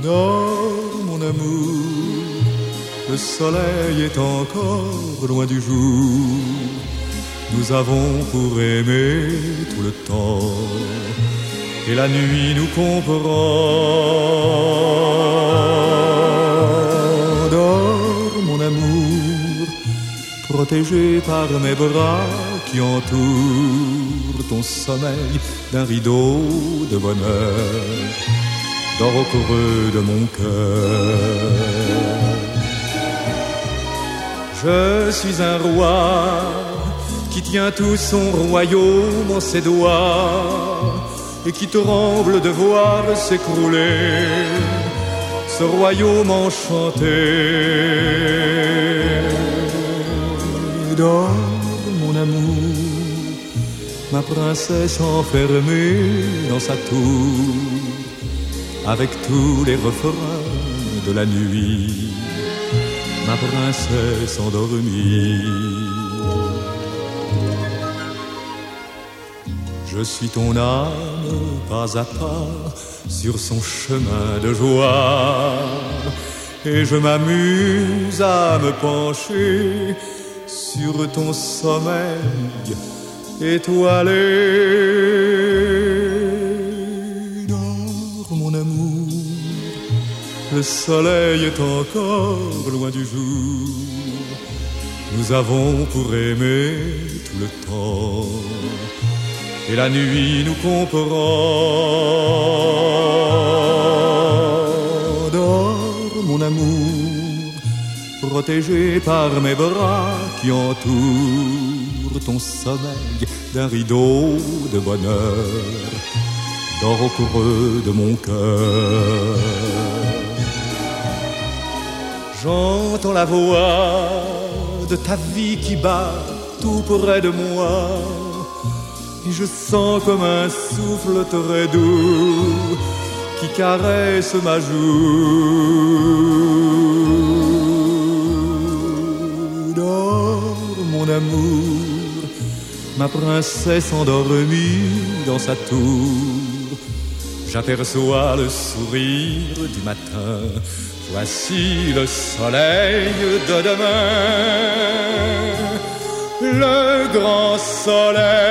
Dors mon amour, le soleil est encore loin du jour. Nous avons pour aimer tout le temps, et la nuit nous comprend. Dors mon amour, protégé par mes bras qui entourent ton sommeil d'un rideau de bonheur. Dors au creux de mon cœur. Je suis un roi qui tient tout son royaume en ses doigts et qui tremble de voir s'écrouler ce royaume enchanté. Dors mon amour, ma princesse enfermée dans sa tour, avec tous les refrains de la nuit, ma princesse endormie. Je suis ton âme pas à pas sur son chemin de joie, et je m'amuse à me pencher sur ton sommeil étoilé. Dors mon amour, le soleil est encore loin du jour. Nous avons pour aimer tout le temps, et la nuit nous comprend. Dors mon amour, protégé par mes bras qui entourent ton sommeil d'un rideau de bonheur. Dors au creux de mon cœur. J'entends la voix de ta vie qui bat tout près de moi, et je sens comme un souffle très doux qui caresse ma joue. Dors mon amour, ma princesse endormie dans sa tour. J'aperçois le sourire du matin. Voici le soleil de demain, le grand soleil